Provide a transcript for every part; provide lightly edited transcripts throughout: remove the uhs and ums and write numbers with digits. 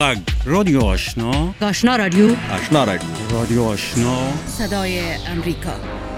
رادیو آشنا، آشنا رادیو، آشنا رادیو، رادیو آشنا، صدای امریکا.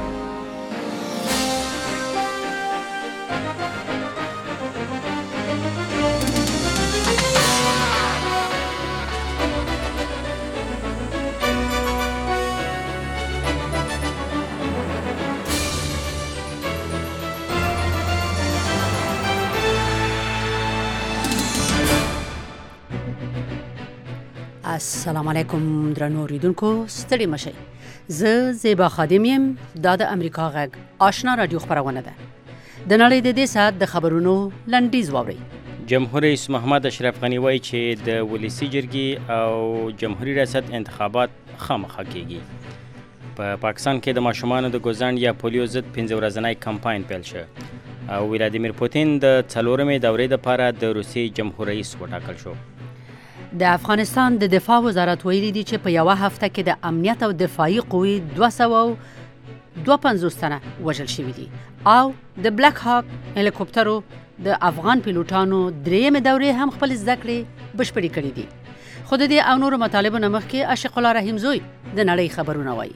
السلام علیکم درنو اوریدونکو، ستړي مشئ. زه زیبا خادم یم. دا د امریکا غږ آشنا رادیو خبرونه ده. د نړۍ د دې ساعت د خبرونو لنډیز واورئ. جمهور رئیس محمد اشرف غنی وایي چې د ولسی جرګې او جمهوریت ریاست انتخابات خامخا کیږي. په پاکستان کې د ماشومانو د ګوزڼ یا پولیو ضد 15 ورځنی کمپاین پیل شو او ولادیمیر پوتین د 4مې دورې لپاره د روسیې جمهور رئیس وټاکل شو. د افغانستان د دفاع وزارت ویلي دی چې په یوه هفته کې د امنیت او دفاعي قوې 252 تنه وژل شوي دي او د بلیک هاک هلیکوپټرو د افغان پیلوټانو 3مې دورې هم خپل زده کړې بشپړې کړې دي. خو د دې او نورو مطالبو نه مخکې عاشق الله رحیم زوی د نړۍ خبرونه وایي.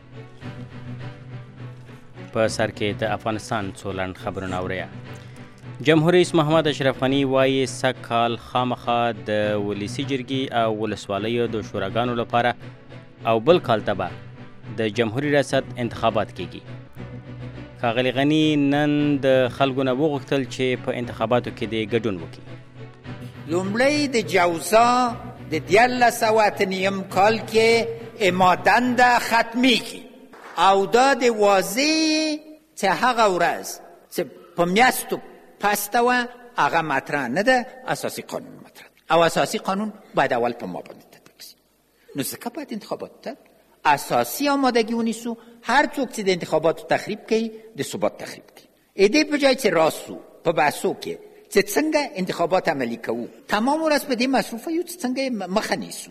په سر کې د افغانستان څو لنډ خبرونه اورئ. جمهور رئیس محمد اشرف غنی وایي سږ کال خامخا د ولسی جرګې او ولسوالیو د شوراګانو لپاره او بل کال ته به د جمهوریت ریاست انتخابات کیږي. ښاغلي غنی نن د خلکو نه وغوښتل چې په انتخاباتو کې د ګډون وکړي. لومړی د جوزا د 1908 کال کې امادند ختمیږي او دا د واضح چې هغه ورځ چې په میاشتو پستوه هغه مطرح نه ده، اساسی قانون مطرح او اساسی قانون باید اول په ما باندې تطبیق شي. نو ځکه باید انتخابات ته اساسی آمادگی ونیسو. هر څوک چې د انتخاباتو تخریب کوي د ثبات تخریب کوي. ایده په جای چې راسو په بحثو کې چې څنګه انتخابات عملی کوو تمام ورځ په دې مصروفه یو چې څنګه مخه نیسو.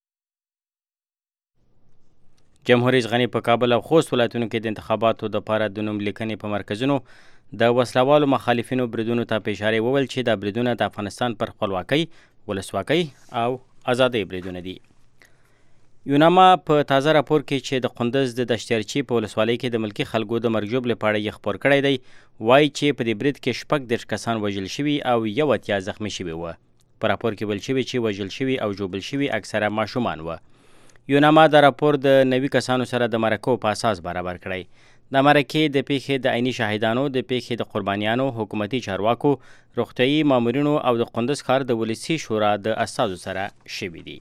جمهور رئیس غنی په کابل او خوست ولایتونو کې د انتخاباتو لپاره د نوم لیکنې په مرکزونو د وسلوالو مخالفینو بریدونو ته په اشاره وویل چې دا بریدونه د افغانستان پر خپلواکۍ، ولسواکۍ او ازادۍ بریدونه دي. یوناما په تازه راپور کې چې د قندوز د دشتیارچي په ولسوالۍ کې د ملکي خلکو د مرګ ژوبلې په اړه یې خپور کړی دی، وایي چې په دې برید کې 36 کسان وژل شوي او 80 زخمي شوي وه. په راپور کې ویل شوي چې وژل شوي او ژوبل شوي اکثره ماشومان وه. یوناما دا راپور د 90 کسانو سره د مرکو په اساس برابر کړی. د مرکې د پیښې د عیني شاهدانو، د پیښې د قربانیانو، حکومتي چارواکو، روغتیايي مامورینو او د قندوز ښار د ولسي شورا د استازو سره شوي دي.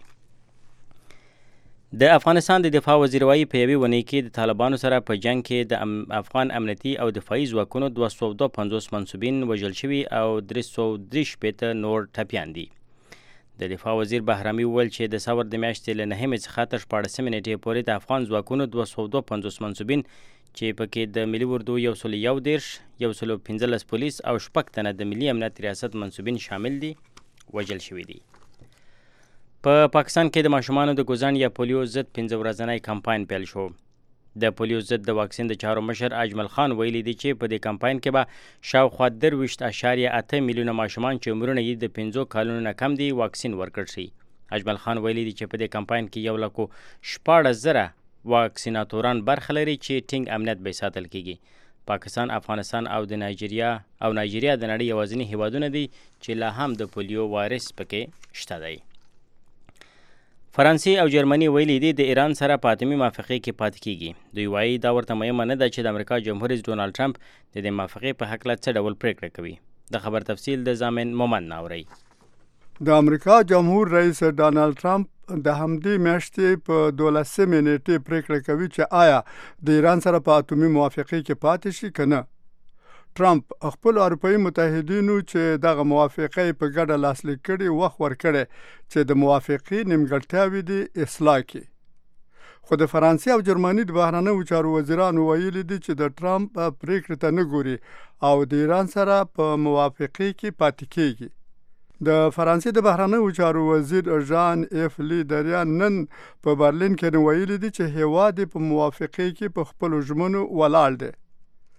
د افغانستان د دفاع وزیر وایي په یوې اونۍ کې د طالبانو سره په جنگ کې د افغان امنیتي او دفاعي ځواکونو 252 منصوبین وژل شوي او 363 نور ټپیان دي. د دفاع وزیر بهرامي وویل چې د ثور د میاشتې له 9 څخه تر 14 نیټې پورې د افغان ځواکونو 252 منصوبین چې پکې د ملي اردو 111 115 پولیس او 6 تنه د ملي امنیت ریاست منصوبین شامل دي وژل شوي دي. په پاکستان کې د ماشومانو د ګوزڼ یا پولیو ضد 15 ورځنی کمپاین پیل شو. د پولیو ضد د واکسین د چارو مشر اجمل خان ویلي دی چې په دې کمپاین کې به شاوخوا 23.8 میلیونه ماشومان چې عمرونه یې د 15 کالونو نه کم دي واکسین ورکړل شي. اجمل خان ویلي دی چې په دې کمپاین کې 1,14,000 واکسیناتوران برخه لري چې ټینګ امنیت به ساتل کیږي. پاکستان، افغانستان او د نایجیریا د نړۍ یوازینی هیوادونه دي چې لا هم د پولیو وایرس پکې شته دی. فرانسې او جرمني ویلي دي د ایران سره په اتمي موافقې کې پاتې کیږي. دوی وایي دا ورته مهمه نه ده چې د امریکا جمهور رئیس ډونالډ ټرمپ د دې موافقې په هکله څه ډول پریکړه کوي. د خبر تفصیل د زامن مومن ناوري. د امریکا جمهور رئیس ډونالډ ټرمپ د همدې میاشتې په 12 نیټې پریکړه کوي چې آیا د ایران سره په اتمي موافقې کې پاتې شي که نه. ټرمپ خپل اروپایي متحدینو چې دغه موافقې په ګډه لاسلیک کړي وخت ورکړی چې د موافقې نیمګړتیاوې دي اصلاح کړي. خو د فرانسې او جرمني د بهرنیو چارو وزیرانو ویلي دي چې د ټرمپ پریکړې ته نه ګوري او د ایران سره په موافقې کې پاتې کیږي. د فرانسې د بهرنیو چارو وزیر ژان ایف لی دریان نن په برلین کې ویلي دي چې هیواد په موافقې کې په خپل ژمنو ولاړ دی.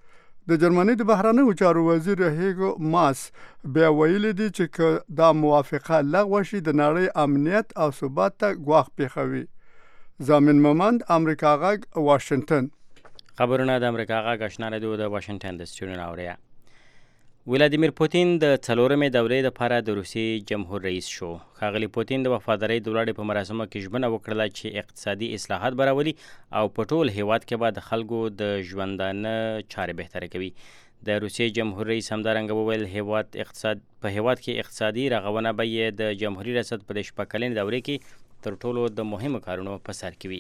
د جرمني د بهرنیو چارو وزیر هیګو ماس بیا ویلي دي چې دا موافقه لغوه شي د نړۍ امنیت او ثبات ته ګواښ پیښوي. زامن ممند امریکا غږ واشنگټن. خبرونه د امریکا غږ آشنا رادیو د واشنگټن د سټډیو اوریا. ولادیمیر پوتین د 4مې دورې لپاره د روسي جمهور رئیس شو. ښاغلي پوتین د وفادارۍ د ولاړې په مراسمو کې ژمنه وکړه چې اقتصادي اصلاحات به راولي او په ټول هیواد کې به د خلکو د ژوندانه چارې بهتره کوي. د روسي جمهور رئیس همدارنګه وویل په هیواد کې اقتصادي رغونه به یې د جمهوریت ریاست په 6 کلنې دورې کې تر ټولو د مهمو کارونو په سر کې وي.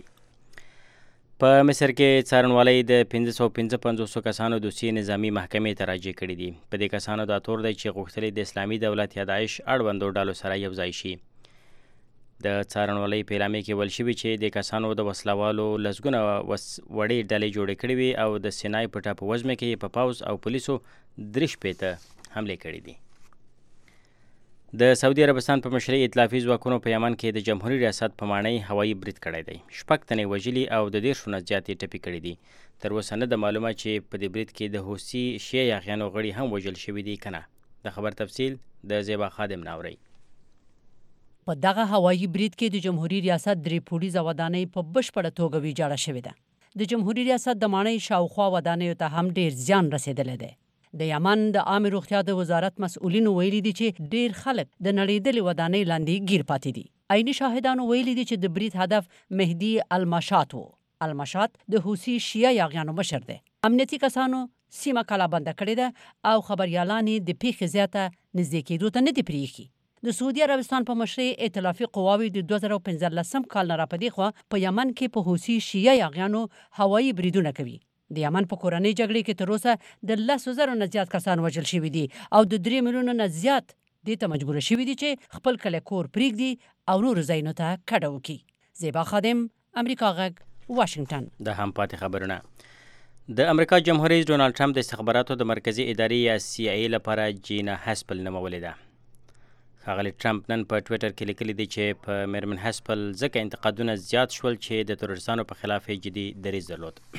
په مصر کې څارنوالۍ د 555 کسانو دوسیې نظامی محکمې ته راجع کړي دي. په دې کسانو دا تور دی چې غوښتلي د اسلامي دولت یا داعش اړوندو ډلو سره یو ځای شي. د څارنوالۍ په اعلامیه کې ویل شوي چې د کسانو د وسلوالو لسګونه وړې ډلې جوړې کړې وي او د سینای په ټاپووزمه کې په پوځ او پولیسو 3 حملې کړې دي. د سعودي عربستان په مشرۍ ائتلافي ځواکونو په یمن کې د جمهوریت ریاست په ماڼۍ هوایي برید کړی دی. 6 تنې وژلي او د 10 نه زیاتې ټپي کړي دي. تر اوسه نه ده معلومه چې په دې برید کې د حوثي شیعه یاغیانو غړي هم وژل شوي دي که نه. د خبر تفصیل د زیبا خادم ناوري. په دغه هوایي برید کې د جمهوریت ریاست 3 پوړیزه ودانۍ په بشپړه توګه ویجاړه شوې ده. د جمهوریت ریاست د ماڼۍ شاوخوا ودانیو ته هم ډیر زیان رسیدلی دی. د یمن د عامه روغتیا د وزارت مسؤلینو ویلي دي چې ډیر خلک د نړیدلې ودانۍ لاندې گیر پاتې دي. عیني شاهدانو ویلي دي چې د برید هدف مهدي المشات و. المشات د حوثي شیعه یاغیانو مشر دی. امنیتي کسانو سیمه کلابنده کړې ده او خبریالان د پیښې زیاته نږدې کېدو ته نه دي پرېښي. د سعودي عربستان په مشرۍ ائتلافي قواوې د 2015 کال نه راپدې خوا په یمن کې په حوثي شیعه یاغیانو هوایي بریدونه کوي. د یمن په کورنۍ جګړې کې تر اوسه د 10,000 نه زیات کسان وژل شوي دي او د 3 میلیونو نه زیات دې ته مجبوره شوي دي چې خپل کلی کور پرېږدي او نورو ځایونو ته کډه وکړي. زیبا خادم امریکا غږ واشنگټن. د هم پاتې خبرونه. د امریکا جمهور رئیس ډونالډ ټرمپ د استخباراتو د مرکزي ادارې یا CIA لپاره جینا هسپل نومولې ده. ښاغلي ټرمپ نن په ټویټر کې لیکلي دي چې په میرمن هسپل ځکه انتقادونه زیات شول چې د تروریستانو په خلاف یې جدي دریځ درلود.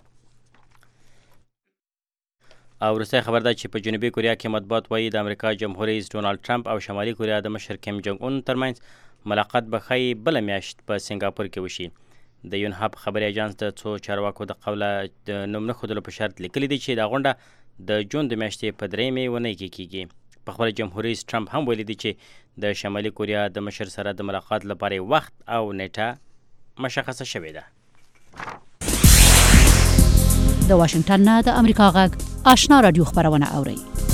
او وروستی خبر ده چې په جنوبي کوریا کې مطبوعات وایي د امریکا جمهور رئیس ډونالډ ټرمپ او شمالي کوریا د مشر کیم جونګ اون ترمنځ ملاقات به ښایي بله میاشت په سنګاپور کې وشي. د یونهاب خبري اژانس د څو چارواکو د قوله د نوم نه ښودلو په شرط لیکلي دي چې دا غونډه د جون د میاشتې په 3 اونۍ کې کیږي. په خپل جمهور رئیس ټرمپ هم ویلي دي چې د شمالي کوریا د مشر سره د ملاقات لپاره وخت او نیټه مشخصه شوې ده. د واشنگټن نه د امریکا غږ آشنا رادیو خبرونه اوري.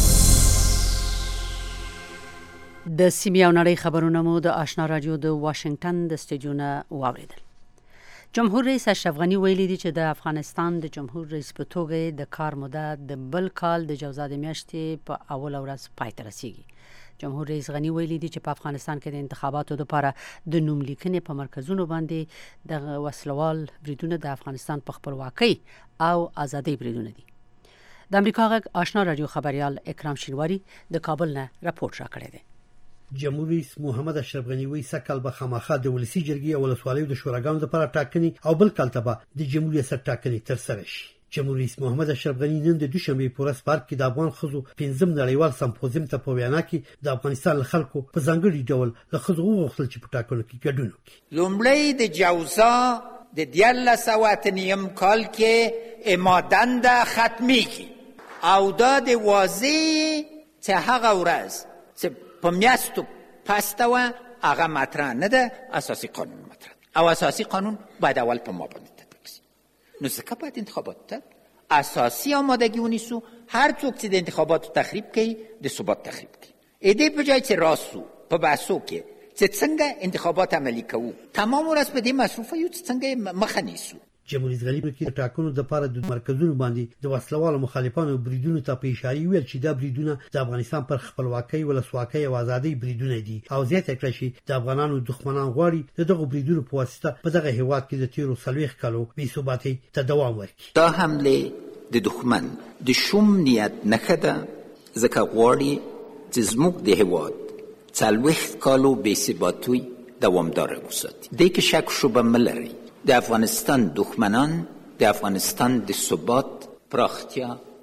د سیمې او نړۍ خبرونه مو د آشنا رادیو د واشنگټن د سټډیو نه واوریدل. جمهور رئیس اشرف غنی ویلي دي چې د افغانستان د جمهور رئیس په توګه د کار موده د بل کال د جوزا د میاشتې په اول ورځ پای ته رسیږي. جمهور رئیس غنی ویلي دي چې په افغانستان کې د انتخاباتو لپاره د نوم لیکنې په مرکزونو باندې د وسلوال بریدونه د افغانستان په خپلواکۍ او ازادۍ بریدونه دي. د امریکا غږ آشنا رادیو خبريال اکرام شینواری د کابل نه راپورټ راکړی دی. جمهور رئیس محمد اشرف غنی وایي سکهال به خامخا د ولسی جرګې او ولسوالیو د شوراګانو لپاره ټاکنې او بل کال ته به د جمهوریت ریاست ټاکنې ترسره شي. جمهور رئیس محمد اشرف غنی نن د دوشنبه په ورځ پارک کې د افغان خزو 15 نړیوال سمپوزیم ته په وینا کې د افغانستان خلکو په ځانګړي ډول له خزو وغوښتل چې په ټاکنو کې ګډون وکړي. لومړی د جوزا د 1909 کال کې امادند ختمی کی او دا د واضح چې هغه ورځ چې په میاشتو پاستوه هغه مطرح نه ده، اساسی قانون مطرح او اساسی قانون باید اول په ما باندې تطبیق شي. نو ځکه باید انتخابات ته اساسی آمادگی ونیسو. هر څوک چې د انتخاباتو تخریب کوي د ثبات تخریب کوي. ایده په جای چې راسو په بحثو کې چې څنګه انتخابات عملی کوو تمام ورځ په دې مصروفه یو څنګه مخه نیسو. جمهور رئیس غنی په ټاکنو د لپاره د مرکزونو باندې د وسلوالو مخالفانو بریدونو ته په اشاره ویل چې دا بریدونه د افغانستان پر خپلواکۍ ولسواکۍ او ازادۍ بریدونه دي او زیاته کړی چې د افغانانو دښمنان غواړي دغه بریدونو په واسطه په دغه هیواد کې د تیرو 40 کالو بې ثباتۍ ته دوام ورکړي. دا حمله د دښمن د شوم نیت نه ده، ځکه غواړي چې زموږ د هیواد 40 کالو بې ثباتۍ دوامدار وساتي. دې کې شک شوبه ملري. د افغانستان دښمنان د افغانستان د ثبات، پراختیا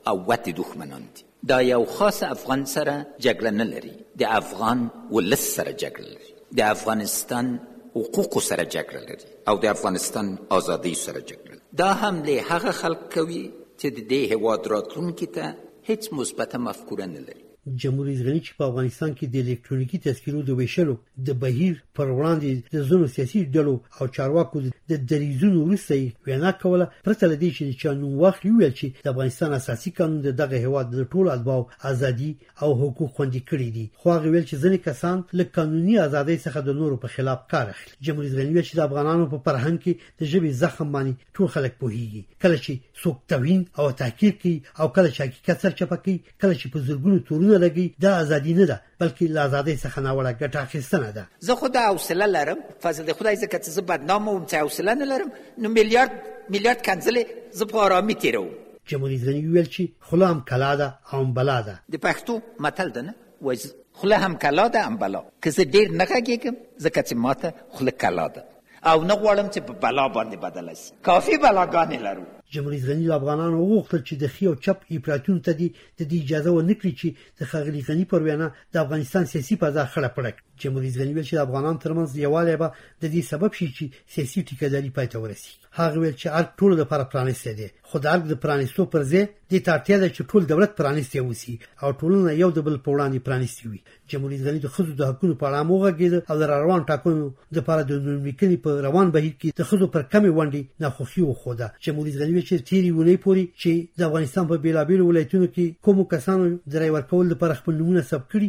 او وت دښمنان دي. دا یو خاص افغان سره جګړه نه لري، د افغان ولس سره جګړه لري، د افغانستان حقوق سره جګړه لري او د افغانستان ازادي سره جګړه لري. دا حمله هغه خلک کوي چې د دې هېواد راتلونکي ته هیڅ مثبته مفکوره نه لري. جمهور رئیس غني چې په افغانستان کې د الکترونیکي تذکرو د ویشلو د بهیر پر وړاندې د ځینو سیاسي ډلو او چارواکو د دریځونو وروسته وینا کوله، پرته له دې چې چا نوم واخلي ویل چې د افغانستان اساسي قانون دغه هیواد د ټولو اتباعو ازادي او حقوق خوندي کړي دي، خو هغه ویل چې ځینې کسان له قانوني ازادۍ څخه د نورو په خلاف کار اخلي. جمهور رئیس غني ویل چې د افغانانو په فرهنګ کې د ژبې زخم باندې ټول خلک پوهیږي، کله چې څوک توهین او تحقیر کوي او کله چې حقیقت سرچپه کوي، کله چې په زرګونو تورونه لګي، دا ازادي نه ده بلکې له ازادۍ څخه ناوړه ګټه اخیستنه ده. زه خو دا حوصله لرم، فضل د خدای ځکه چې زه بدنام وم چې حوصله نه لرم، نو میلیارد کنځلې زه په آرامي تېروم. جمهور رئیس غني ویل چې خوله هم کلا ده او هم بلا ده. د پښتو متل ده نه، وایي خوله هم کلا ده هم بلا. که زه ډېر نه غږېږم ځکه چې ماته خوله کلا ده او نه غواړم چې په بلا باندې بدله شي. کافي بلاګانې لرو. جمهور رئیس غني افغانانو وغوښتل چې د خي او چپ افراطیون ته د دې اجازه ورنکړي چې د ښاغلي غني پر وینا د افغانستان سیاسي فضا خړه پړه کړي. جمهور رئیس غني ویل چې د افغانانو ترمنځ یووالی به د دې سبب شي چې سیاسي ټیکهداري پای ته ورسي. هغه ویل چې ارګ ټولو لپاره پرانیستی دی، خو د ارګ د پرانیستو پر ځای دې ته اړتیا ده چې ټول دولت پرانیستی اوسي او ټولنه یو د بل په وړاندې پرانیستی وي. جمهور رئیس غني د ښځو د حقونو په اړه هم وغږېده او د روان ټاکنو لپاره د نوملیکنې په روان بهیر کې د ښځو پر کمې ونډې ناخوښي وښوده. جمهور رئیس غني ویل چې تېرې اونۍ پورې چې د افغانستان په بیلابیلو ولایتونو کې کومو کسانو د رای ورکول لپاره خپل نومونه ثبت کړي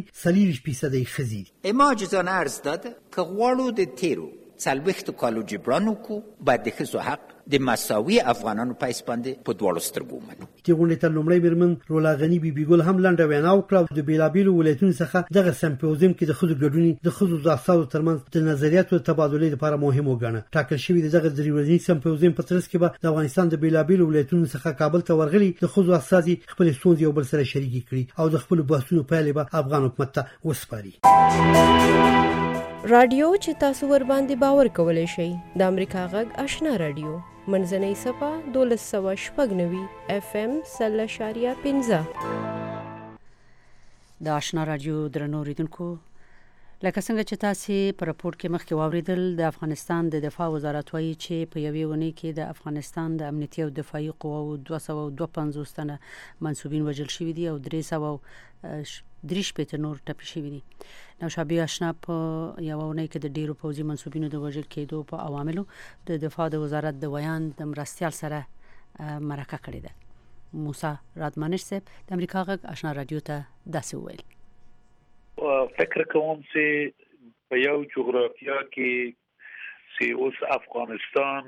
40% ښځې دي. ما عاجزانه عرض داده که غواړو د تیرو 40 کالو جبران وکړو، باید د ښځو حق د مساوي افغانانو په حیث باندې په دواړو سترګو ومنو. دې غونډې ته لومړی میرمن رولا غني بیبي ګل هم لنډه وینا وکړه. د بیلابیلو ولایتونو څخه دغه سمپوزیم کې د ښځو ګډون د ښځو د افسانو ترمنځ د نظریاتو تبادلې لپاره مهم وګڼه. ټاکل شوی دغه درې ورځنی سمپوزیم په ترڅ کې به د افغانستان د بیلابیلو ولایتونو څخه کابل ته ورغلي د ښځو استازي خپل ستونزې یو بل سره شریکې کړي او د خپل بحثونو پایلې به افغان حکومت ته وسپاري. رادیو چې تاسو ور باندې باور کولای شئ د امریکا غږ آشنا رادیو منځنۍ صفه 1290 FM 0.15 د آشنا رادیو درنو اوریدونکو، لکه څنګه چې تاسو په راپور کې مخکې واوریدل، د افغانستان د دفاع وزارت وایي چې په یوې ونې کې د افغانستان د امنیتي او دفاعي قواو 252 تنه منسوبین وژل شوي دي او 330 نور ټپي شوي دي. نو شابه آشنا په یو ونې کې د ډیرو پوځي منسوبینو د وژل کېدو په عواملو د دفاع د وزارت د ویان د مرستیال سره مرکه کړې ده. موسی رادمانش صاحب د امریکا غږ آشنا رادیو ته داسې وویل: فکر کوم چې په یو جغرافیا کې چې اوس افغانستان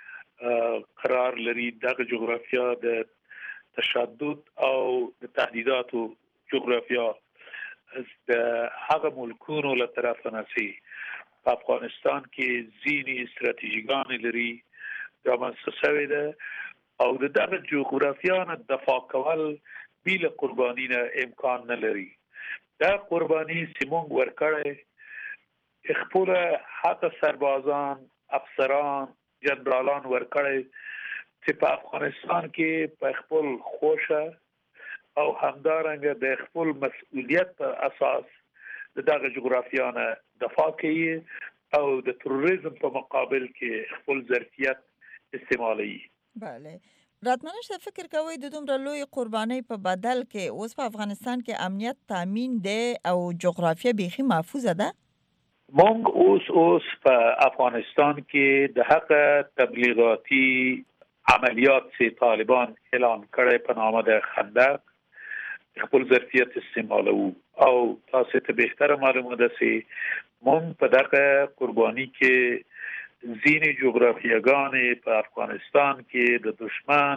قرار لري، دغه جغرافیا د تشدد او د تهدیداتو جغرافیا د هغه ملکونو له طرفه نه سي په افغانستان کې ځینې استراتیژیګان لري دا منسوسه ده او دغه جغرافیا نه دفاع کول بلا قربانی نه امکان نه لري. دا قربانی سیمون ورکړي خپل حتی سربازان، افسران، جنرالان ورکړي چې په افغانستان کې په خپل خوشه او همدارنګه د خپل مسؤلیت په اساس دغه جغرافیا نه دفاع کوي او د تروریزم په مقابل کې خپل ظرفیت استعمالوي. بله. راتمنش فکر کوي د دومره لوی قرباني په بدل کې اوس په افغانستان کې امنیت تامین دی او جغرافیه بیخي محفوظه ده؟ مونږ اوس په افغانستان کې د حق تبلیغاتي عملیات چې طالبان اعلان کړي په نامه د خندق خپل ظرفیت استعمالو او تاسو ته بهتره معلومه ده چې مونږ په دغه قرباني کې ځینې جغرافیاګانې په افغانستان کې د دشمن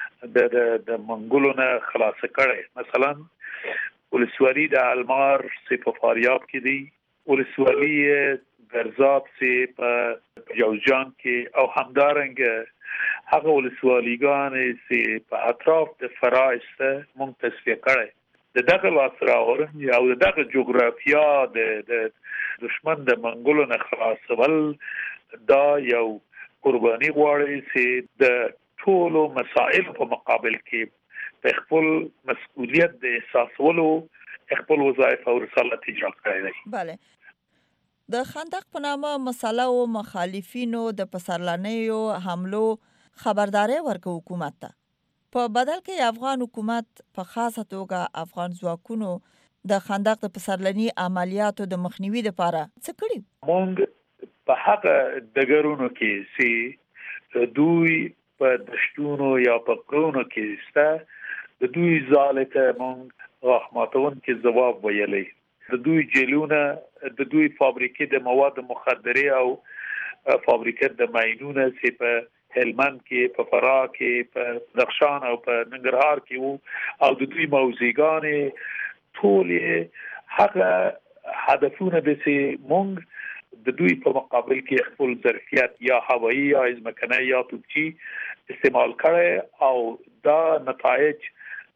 د منګولو نه خلاص کړي. مثلا ولسوالي د المار چې په فاریاب کې دی، ولسوالي برزاب چې په جوزجان کې او همدارنګه هغه ولسوالیګانې چې په اطراف د فرایست مونږ تصفیه کړي. دغه لاسراورنې او دغه جغرافیا د دشمن د منګولو نه خلاصول دا یو قرباني غواړي چې د ټولو مسائل په مقابل کې په خپل مسؤلیت د احساسولو خپل وظایف او رسالت اجرا کړی دی. بله. د خندق په نامه مسله او مخالفینو د پسرلنیو حملو خبرداري ورکو حکومت ته. په بدل کې افغان حکومت په خاصه توګه افغان ځواکونو د خندق د پسرلنی عملیاتو د مخنیوي لپاره څه کړی؟ مونږ په هغه دګرونو کې چې دوی په دشتونو یا په قرونو کې سته د دوی ځالته مونږ غاښماتون کې ځواب ویلی. د دوی جیلونه، د دوی فابریکې د مواد مخدره او فابریکې د ماینونه چې په هلمند کې، په فراه کې، په بدخشان او په ننګرهار کې وو او د دوی موزیګانې ټول هغه هدفونه د چې مونږ د دوی په مقابل کې خپل ظرفیت یا هوایی یا ځمکنی یا توپچی استعمال کړي او دا نتایج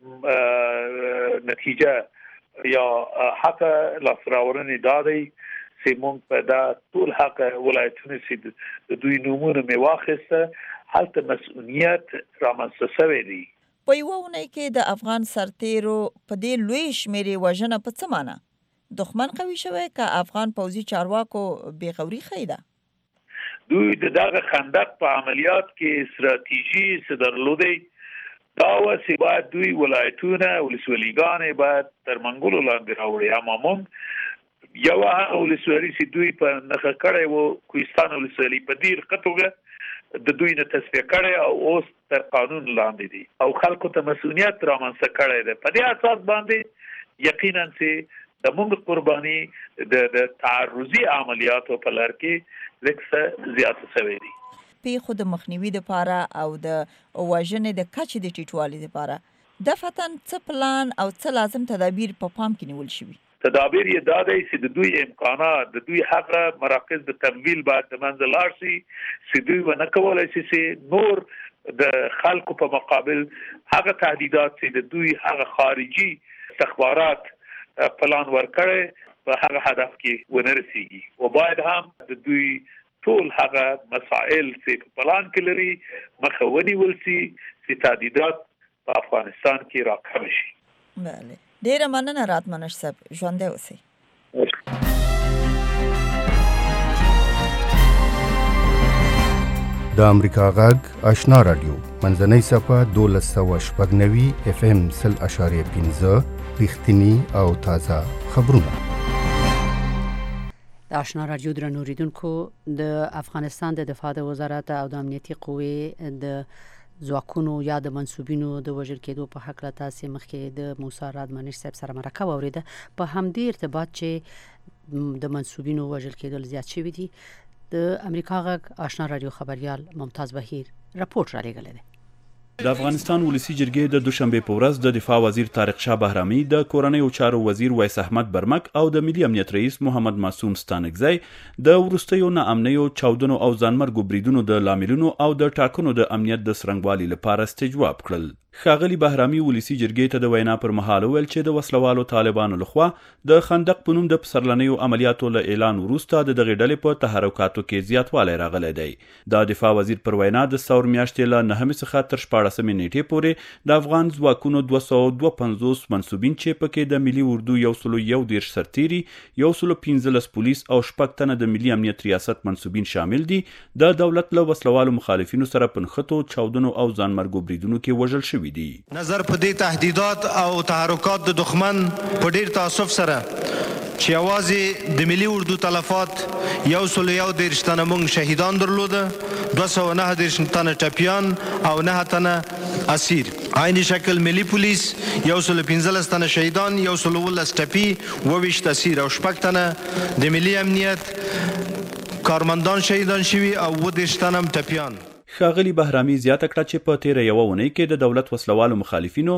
نتیجه یا حق لاسراورنې دادی چې مونږ په دا ټول حق ولایتونه چې د دوی نومونه می واخیسته هلته مسؤلیت رامنځته شوی دی. په یوه اونۍ کې د افغان سرتیرو په دې لوی شمېرې وژنه په څه معنی؟ دښمن قوي شوی که افغان پوځي چارواکو بېغوري ښیي ده؟ دوی د دغه خندق په عملیات کې ستراتیژي څه درلودی دا و چې باید دوی ولایتونه ولسوالیګانې باید تر منګولو لاندې راوړي. اما مونږ یو هغه ولسوالي چې دوی په نښه کړی وو کوهستان ولسوالي په ډېر ښه توګه د دوی نه تصفیه کړی او اوس تر قانون لاندې دي او خلکو ته مسؤلیت رامنځته کړی دی. په دې اساس باندې یقینا چې د مونږ قرباني د تعرضي عملیاتو په لار کې لکه زیات شوی دی. پیښو د مخنیوي لپاره او د وژنې د کچې د ټیټوالي لپاره دفعتاً څه پلان او څه لازم تدابیر په پام کې نیول شوي؟ تدابیر یې دا دی چې د دوی امکانات، د دوی هغه مراکز د تمویل باید د منځه لاړ شي چې دوی ونه کولی شي چې نور د خلکو په مقابل هغه تهدیدات چې د دوی هغه خارجي استخبارات پلان ورکړي په هغه هدف کې ونه رسیږي او باید هم د دوی ټول هغه مسائل چې په پلان کې لري مخه ونیول شي چې تهدیدات په افغانستان کې راکم شي. بله. ډیره مننه راتمنش صاحب، ژوندی اوسئ. د امریکا غږ آشنا رادیو منځنۍ صفحه 1290 FM 0.5 رښتینی او تازه خبرونه. د آشنا رادیو درنوریدونکو د افغانستان د دفاع د وزارت او د امنیتي قوې د ځواکونو یا د منسوبینو د وژل کېدو په حق لا تاسو مخکې د موسی رادمنش صاحب سره مرکه واوریده. په همدې ارتباط چې د منسوبینو وژل کېدل زیات شوي دي، د امریکا غږ آشنا رادیو خبريال ممتاز بهیر راپورټ را لېږلی دی. د افغانستان ولسی جرګې د دوشنبه په ورځ د دفاع وزیر طارق شاه بهرامي، د کورنیو چارو وزیر ویس احمد برمک او د ملي امنیت رئیس محمد معصوم ستانکزی د وروستیو ناامنیو چاودنو او ځانمرګو بریدونو د لاملونو او د ټاکنو د امنیت د سرنګوالي لپاره استجواب کړل. ښاغلي بهرامي ولسی جرګې ته د وینا پر مهال ویل چې د وسلوالو طالبانو لخوا د خندق په نوم د پسرلنیو عملیاتو له اعلان وروسته د دغې ډلې په تحرکاتو کې زیاتوالی راغلی دی. د دفاع وزیر پر وینا د ثور میاشتې له 9 څخه تر 14 نیټې پورې د افغان ځواکونو 252 منسوبین چې پکې د ملي اردو 111 سرتیري، 115 پولیس او 6 تنه د ملي امنیت ریاست منسوبین شامل دي، د دولت له وسلوالو مخالفینو سره په نښتو، چاودنو او ځانمرګو بریدونو کې وژل شوي دي. نظر په دې تهدیدات او تحرکات د دښمن په ډیر تاسف سره چې یوازې د ملي اردو تلفات 111 تنه موږ شهیدان درلوده، 209 تنه ټپیان او 9 تنه اسیر. عیني شکل ملي پولیس 115 تنه شهیدان، 112 ټپي، 22 اسیر او 6 تنه د ملي امنیت کارمندان شهیدان شوي او 20 تنه ټپیان. ښاغلي بهرامي زیاته کړه چې په تیره یوه اونۍ کې د دولت وسلوالو مخالفینو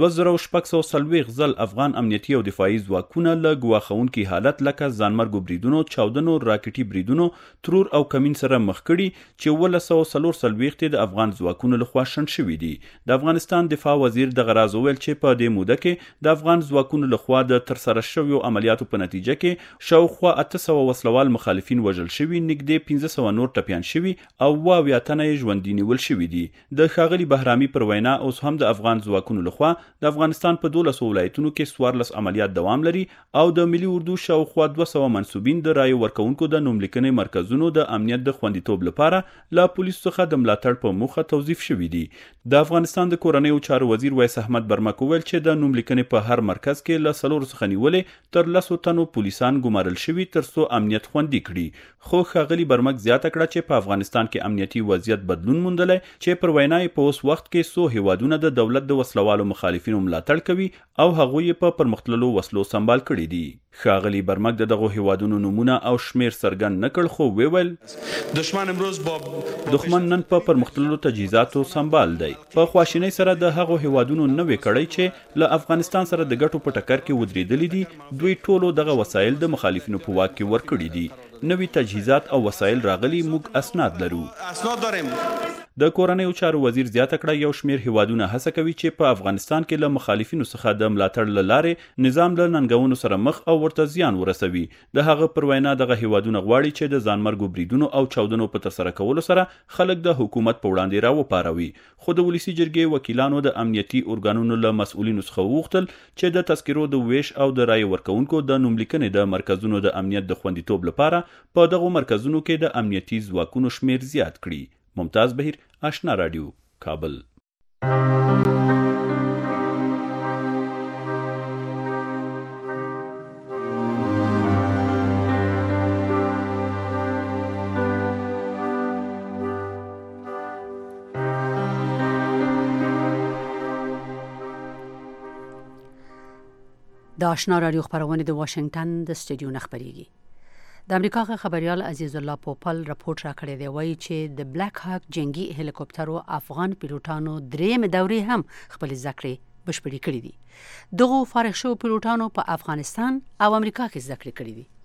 2640 ځل افغان امنیتي او دفاعي ځواکونه له ګواښونکي حالت لکه ځانمرګو بریدونو، چاودنو، راکټي بریدونو، ترور او کمین سره مخ کړي چې 1944 د افغان ځواکونو لخوا شنډ شوي دي. د افغانستان دفاع وزیر دغه راز وویل چې په دې موده کې د افغان ځواکونو لخوا د ترسره شویو عملیاتو په نتیجه کې شاوخوا 800 وسلوال مخالفین وژل شوي، نږدې 1500 نور ټپیان شوي او 22 تنه ژوندي نیول شوي دي. د ښاغلي بهرامي پر وینا اوس هم د افغان ځواکونو لخوا د افغانستان په 12 ولایتونو کې 14 عملیات دوام لري او د ملي اردو شاوخوا 200 منسوبین د رای ورکونکو د نوملیکنې مرکزونو د امنیت د خوندیتوب لپاره له پولیسو څخه د ملاتړ په موخه توظیف شوي دي. د افغانستان د کورنیو چارو وزیر ویس احمد برمک وویل چې د نوملیکنې په هر مرکز کې له 4 څخه نیولې تر 10 تنو پولیسان ګمارل شوي ترڅو امنیت خوندي کړي. خو ښاغلي برمک زیاته کړه چې په افغانستان کې امنیتي وضعیت بدلون موندلی چې پر وینا په اوس وخت کې څو هیوادونه د دولت د وسلوالو مخالفینو ملاتړ کوي او هغوی په پرمختللو وسلو سمبال کړي دي. ښاغلي برمک دغه هیوادونو نومونه او شمیر څرګند نه کړ خو وویل دښمن نن په پرمختللو تجهیزاتو سمبال دی. په خواشینۍ سره د هغو هیوادونو نوې کړی چې له افغانستان سره د ګټو په ټکر کې ودرېدلي دي دوی ټولو دغه وسایل د مخالفینو په واک کې ورکړي دي. نوي تجهیزات او وسایل راغلي موږ اسناد لرو. د کورنیو چارو وزیر زیاته کړه یو شمیر هیوادونه هڅه کوي چې په افغانستان کې له مخالفینو څخه د ملاتړ له لارې نظام له ننګونو سره مخ او ورته زیان ورسوي. د هغه پر وینا دغه هیوادونه غواړي چې د ځانمرګو بریدونو او چاودنو په ترسره کولو سره خلک د حکومت په وړاندې راوپاروي. خو د ولسي جرګې وکیلانو د امنیتي ارګانونو له مسؤلینو څخه وغوښتل چې د تذکرو د ویش او د رای ورکونکو د نوملیکنې د مرکزونو د امنیت د خوندیتوب لپاره په دغه مرکزونو کې د امنیتي ځواکونو شمیر زیات کړي. ممتاز بهیر، آشنا رادیو، کابل. د آشنا رادیو خبرونه د واشنگټن د استودیو نه خبرېږي. د امریکا خبريال عزیز الله پوپل راپورټ راکړی دی وایي چې د بلیک هاک جنگي هلیکوپټرو افغان پیلوټانو درېم دورې هم خپل ذکرې بشپړې کړې دي. دغه فارغ شو پیلوټانو په افغانستان او امریکا کې ذکر کړې دي.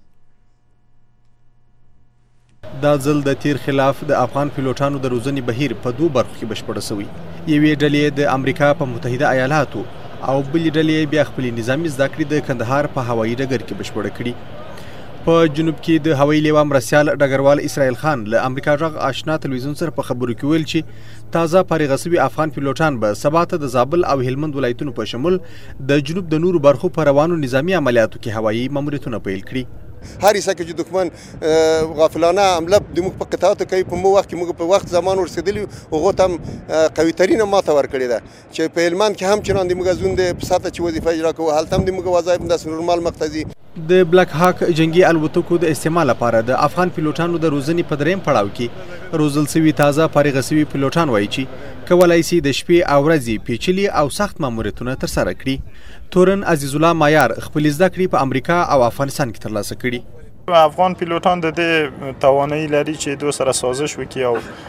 دا ځل د تیر خلاف د افغان پیلوټانو د روزنې بهیر په دوه برخو کې بشپړ شوی. یوې ډلې د امریکا په متحده ایالاتو او بلې ډلې بیا خپل نظامی زده کړې د کندهار په هوایي ډګر کې بشپړ کړي. په جنوب کې د هوایي لیوا مرسیال ډګروال اسرائیل خان له امریکا غږ آشنا تلویزیون سره په خبرو کې ویل چې تازه فارغ شوي افغان پیلوټان به سبا ته د زابل او هلمند ولایتونو په شمول د جنوب د نورو برخو په روانو نظامی عملیاتو کې هوایي ماموریتونه پیل کړي. هر ایسا کې چې دښمن غافلانه حمله د موږ په قطعاتو کوي په مو وخت کې موږ په وخت زمان ورسېدلی هغو ته هم قوي ترینه ماته ورکړې ده چې په هلمند کې هم چنان د موږ زون د په ساته چې وظیفه اجرا کوو هلته هم د موږ وظایف داسې نورمال مقتضي. د بلیک هاک جنگي الوتکو د استعمال لپاره د افغان پیلوټانو د روزنې په درېیم پړاو کې روزل شوي تازه فارغ شوي پیلوټان وایي چې کولای شي د شپې او ورځې پیچلي او سخت ماموریتونه ترسره کړي. تورن عزیز الله مایار خپل زده کړې په امریکا او افغانستان کې ترلاسه کړي. افغان پیلوټان د دې توانایي لري چې دوی سره سازش وکړي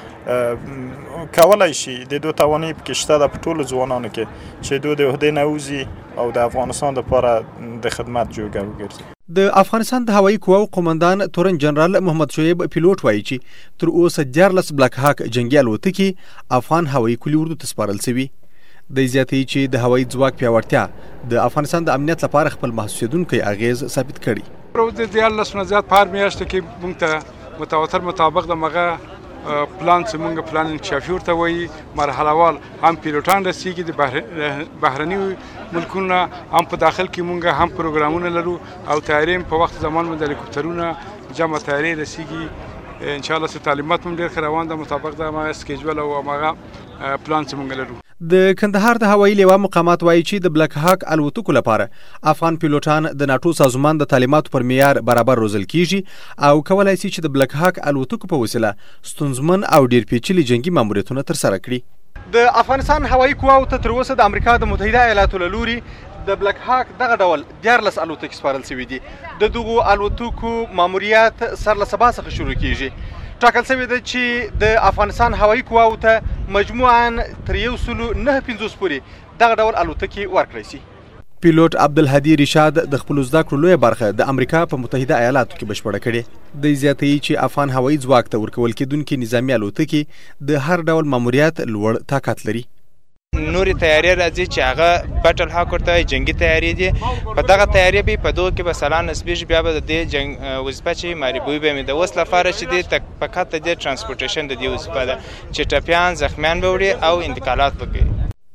او کولای شي د دوی توانایي پکې شته د ټولو ځوانانو کې چې دوی د عهدې نه وځي او د افغانستان لپاره د خدمت جوګه وګرځي. د افغانستان د هوایي قواو قومندان تورن جنرال محمد شعیب پیلوټ وایي چې تر اوسه 14 بلیک هاک جنگي الوتکې افغان هوایي کلي اردو ته سپارل شوي. د زیاتې چې د هوایي ځواک پیاوړتیا د افغانستان د امنیت لپاره خپل محسوسیدونکي اغیز ثابت کړي. د 14 نه زیات په هر میاشت کې موږ ته متواتر مطابق د مغه پلان چې موږ پلان انکشافي ورته وایي مرحلهوال هم پیلوټان رسیږي د بهرني ملکونو هم په داخل کې موږ هم پروګرامونه لرو او تیارې په وخت زمان د هلیکوپټرونو جمع تیارې رسیږي ان شاء الله چې تعلیمات هم ډېر روان ده مطابق د ما سکیجول او مغه پلان چې موږ لرو. د کندهار د هوایي لیوا مقامات وایي چې د بلیک هاک الوتکو لپاره افغان پیلوټان د ناتو سازمان د تعلیماتو پر معیار برابر روزل کیږي او کولای شي چې د بلیک هاک الوتکو په وسیله ستونزمن او ډیر پیچلي جنگي ماموریتونه ترسره کړي. د افغانستان هوایي قواو ته تر اوسه د امریکا د متحده ایالاتو له لوري د بلیک هاک دغه ډول 14 الوتکې سپارل شوي دي. د دغو الوتکو ماموریت سر له سبا څخه شروع کیږي. ټاکل شوی ده چې د افغانستان هوایي قواو ته مجموعاً تر 195 پورې دغه ډول الوتکې ورکړی شي. پیلوټ عبدالهادي رشاد د خپل زده کړو لویه برخه د امریکا په متحده ایالاتو کې بشپړه کړې. د زیاتې چې افغان هوایي ځواک ته ورکول کېدونکي نظامي الوتکې د هر ډول ماموریت لوړ طاقت لري. نوري تیاری راځي چې هغه بټل هاک ورته جنگي تیاری دي په دغه تیاری به په دوه کې به سلان نسبیش بیا به د جنگ وظیفه چې مریبوي به د وسله لپاره چې د تک فقط د ترانسپورټیشن د دی وظیفه ده چې ټپیان زخمیان به وړي او انتقالات وکړي.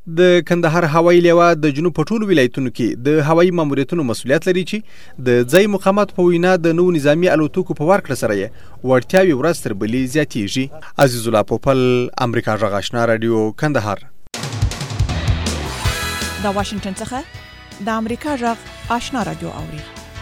د کندهار هوایي لیوه د جنوب په ټولو ولایتونو کې د هوایي ماموریتونو مسؤلیت لري چې د ځای مقامات په وینا د نوو نظامی الوتکو په ورکړه سره یې وړتیاوې ورځ تر بلې زیاتېږي. عزیز الله پوپل، امریکا غږ آشنا رادیو، کندهار. د واشنگټن څخه د امریکا غږ آشنا رادیو اوري.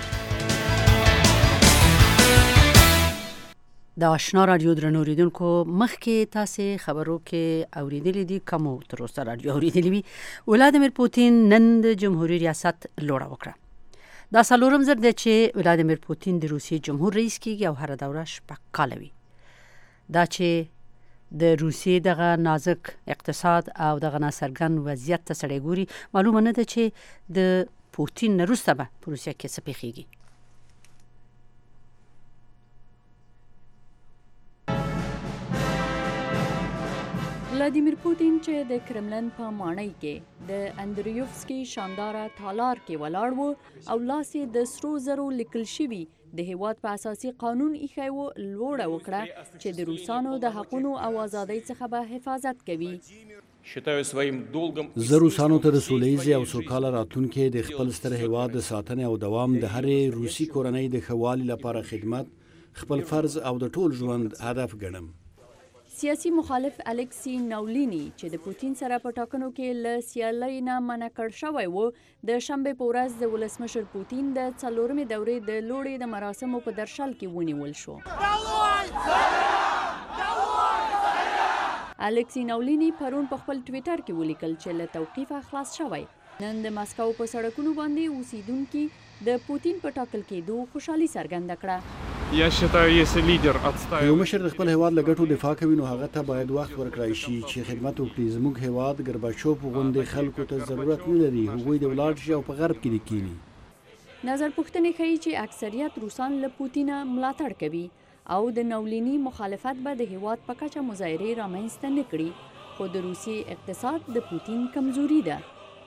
د آشنا رادیو درنو اوریدونکو، مخکې تاسو خبرو کې اوریدلې دي کومو تر اوسه رادیو اوریدلې وي. ولادیمیر پوتین نن د جمهوریت ریاست لوړه وکړه. دا څلورم ځل دی چې ولادیمیر پوتین د روسیې جمهور رئیس کیږي او هر دوره 6 کاله وي. دا چې د روسیې دغه نازک اقتصاد او دغه ناڅرګند وضعیت ته سړی ګوري، معلومه نه ده چې د پوتین نه وروسته به په روسیه کې څه پیښیږي. ولادیمیر پوتین چې د کرملن په ماڼۍ کې د اندریوفسکي شانداره تالار کې ولاړ و او لاس یې د سرو زرو لیکل شوي د هیواد په اساسي قانون ایښی و لوړه وکړه چې د روسانو د حقونو او ازادۍ څخه به حفاظت کوي. زه روسانو ته د سولهییزې او سوکاله راتلونکي د خپل ستر هیواد د ساتنې او دوام د هرې روسي کورنۍ د ښه والي لپاره خدمت خپل فرض او د ټول ژوند هدف ګڼم. سیاسي مخالف الکسی ناولینی چې د پوتین سره په ټاکنو کې له سیالۍ نه منع کړ شوی و، د شنبې په ورځ د ولسمشر پوتین د 4مې دورې د لوړې د مراسمو په درشل کې ونیول شو. الکسی ناولینی پرون په خپل ټویټر کې ولیکل چې له توقیفه خلاص شوی. نن د مسکو په سړکونو باندې اوسیدونکي د پوتین په ټاکل کېدو خوشحالي څرګنده کړه. یو مشر د خپل هیواد له ګټو دفاع کوي، نو هغه ته باید وخت ورکړای شي چې خدمت وکړي. زموږ هیواد ګرباچوف غوندې خلکو ته ضرورت نه لري هغوی د ولاړ شي او په غرب کې کینی. نظر پوښتنې ښیي چې اکثریت روسان له پوتینه ملاتړ کوي او د ناولینی مخالفت به د هیواد په کچه مظاهرې رامنځته نه کړي، خو د روسیې اقتصاد د پوتین کمزوري ده.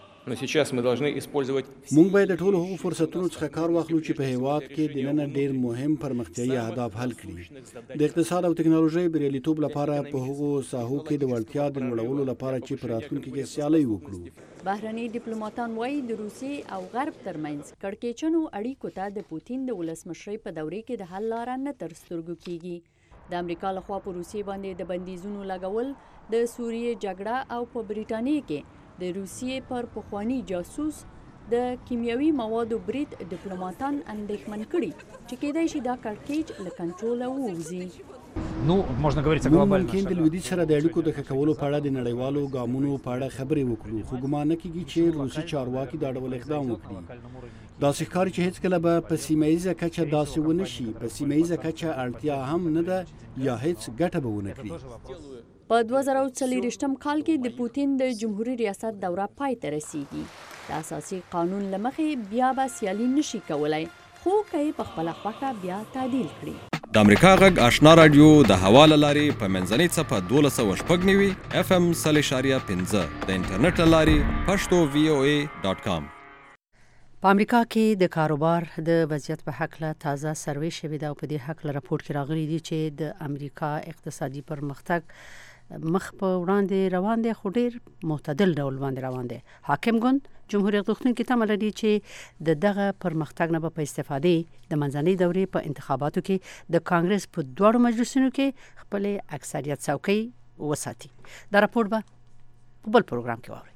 موږ باید د ټولو هغو فرصتونو څخه کار واخلو چې په هیواد کې د نن ډیر مهم پرمختیایي اهداف حل کړي. د اقتصاد او ټکنالوژۍ بریالیتوب لپاره په هغو ساحو کې د وړتیا د لوړولو لپاره چې په راتلونکي کې سیالي وکړو. بهرني ډیپلوماټان وایي د روسیې او غرب ترمنځ کړکېچنو اړیکو ته د پوتین د ولسمشرۍ په دورې کې د حل لاره نه تر سترګو کیږي. د امریکا لخوا په روسیې باندې د بندیزونو لګول، د سوریې جګړه او په بریټانیا کې د روسیې پر پخوانی جاسوس د کیمیاوي موادو برید ډیپلوماټان اندېښمن کړي چې کېدای شي دا کړکېچ له کنټروله ووځي. موږ ممکن د لویدیځ سره د اړیکو د ښه کولو په اړه د نړیوالو ګامونو په اړه خبرې وکړو، خو ګمان نه کېږي چې روسي چارواکي دا ډول اقدام وکړي. داسې ښکاري چې هیڅکله به په سیمه ییزه کچه داسې ونه شي. په سیمه ییزه کچه اړتیا هم نه ده یا هیڅ ګټه به ونه کړي. په 2024 کال کې د پوتین د جمهوریت ریاست دوره پای ته رسیږي. د اساسي قانون له مخې بیا به سیالي نشي کولای، خو که یې په خپله خوښه بیا تعدیل کړي. د امریکا غږ آشنا رادیو د هوا له لارې په منځنۍ څپه 1290 FM 0.5 د انټرنیټ له لارې پښتو VOA.com. په امریکا کې د کاروبار د وضعیت په حق له تازه سروې شوې ده او په دې حق له راپور کې راغلي دي چې د امریکا اقتصادي پرمختګ مخ په وړاندې روان دی، خو ډیر معتدل ډول باندې روان دی. حاکم ګوند جمهوریت غوښتونکي تمه لري چې د دغه پرمختګ نه به په استفادې د منځنۍ دورې په انتخاباتو کې د کانګرس په دواړو مجلسونو کې خپل اکثریت څوکۍ وساتي. دا راپور به په بل پروګرام کې واورئ.